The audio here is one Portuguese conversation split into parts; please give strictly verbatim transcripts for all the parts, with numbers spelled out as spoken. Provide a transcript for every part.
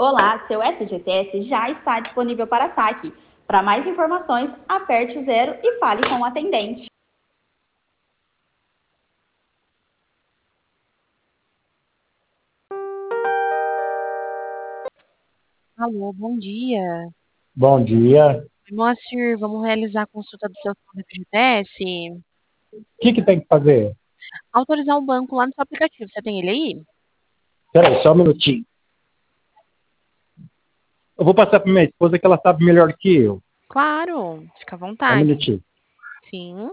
Olá, seu S G T S já está disponível para saque. Para mais informações, aperte o zero e fale com o atendente. Alô, bom dia. Bom dia. Moacir, vamos realizar a consulta do seu F G T S? O que, que tem que fazer? Autorizar o banco lá no seu aplicativo. Você tem ele aí? Peraí, só um minutinho. Eu vou passar para minha esposa que ela sabe melhor que eu. Claro, fica à Só um vontade. minutinho. Sim.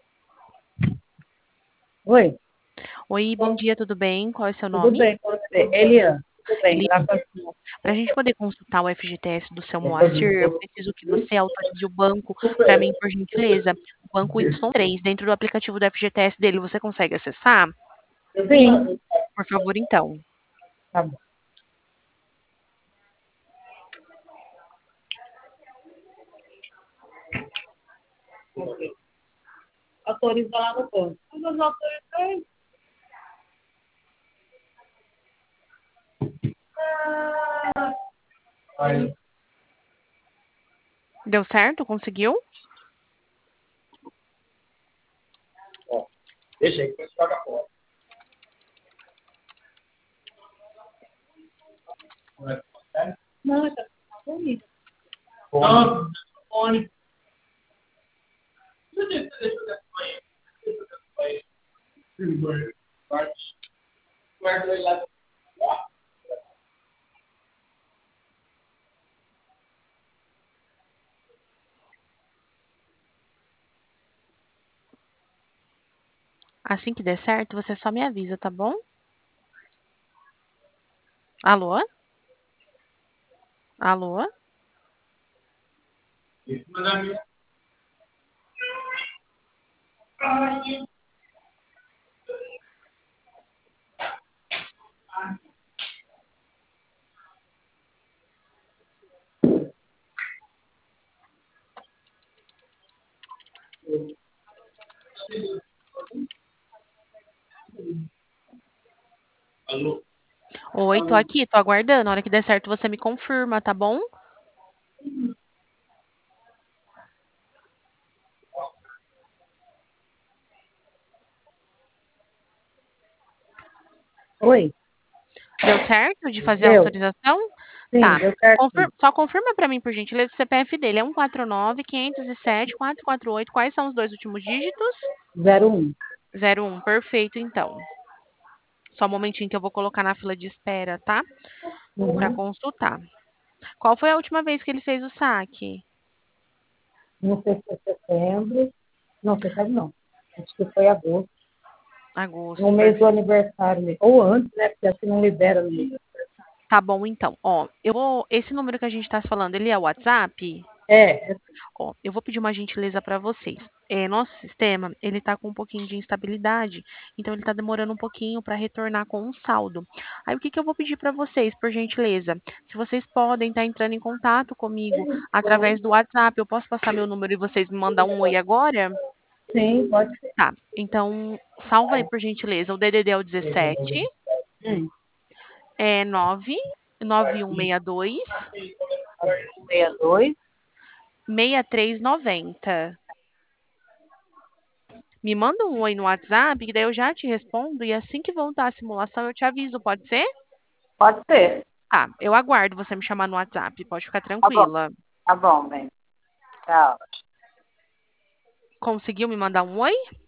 Oi, Oi, bom dia, tudo bem? Qual é o seu tudo nome? bem com você? Eliane, tudo bem, Ele, graças a para a gente poder consultar o F G T S do seu Moacir, eu preciso que você autorize o banco para mim, por gentileza. O banco Y três, dentro do aplicativo do F G T S dele, você consegue acessar? Deus. Sim, Por favor, então. tá bom. Ok. Autoriza lá no banco. Vamos autorizar. Aí, Deu certo? Conseguiu? ó, deixa aí, depois joga fora. Não, tá bonito. Fone. Fone. Guarda ele lá. Assim que der certo, você só me avisa, tá bom? Alô? Alô? Em cima da minha. Alô? Oi, tô aqui, tô aguardando. Na hora que der certo, você me confirma, tá bom? Oi, Deu certo de fazer a deu? autorização? Sim, Tá. deu certo. Confir- Só confirma pra mim, por gentileza, o C P F dele. É um quatro nove, quinhentos e sete, quatrocentos e quarenta e oito. Quais são os dois últimos dígitos? Zero um. Zero um. Perfeito, então. Só um momentinho que eu vou colocar na fila de espera, tá? Pra Uhum. consultar. Qual foi a última vez que ele fez o saque? Não sei se é setembro. Não, setembro não. Acho que foi agosto. No Agosto. mês do Perfeito. aniversário mesmo. Ou antes, né? Porque assim não libera no mês. Tá bom, então. Ó, eu vou. Esse número que a gente tá se falando, ele é o WhatsApp? É, é Ó, eu vou pedir uma gentileza para vocês. É, nosso sistema, ele está com um pouquinho de instabilidade, então ele está demorando um pouquinho para retornar com um saldo. Aí o que que eu vou pedir para vocês, por gentileza? Se vocês podem estar entrando em contato comigo através do WhatsApp, eu posso passar meu número e vocês me mandar um oi agora? sim, pode ser. Tá. Então, salva aí, por gentileza. O D D D é o dezessete, Hum. é nove nove um seis dois, sessenta e dois. seis três nove zero. Me manda um oi no WhatsApp, que daí eu já te respondo e assim que voltar a simulação eu te aviso, pode ser? Pode ser. Tá, eu aguardo você me chamar no WhatsApp, pode ficar Tá bom, tranquila. tá bom, bem. Tchau. Conseguiu me mandar um oi?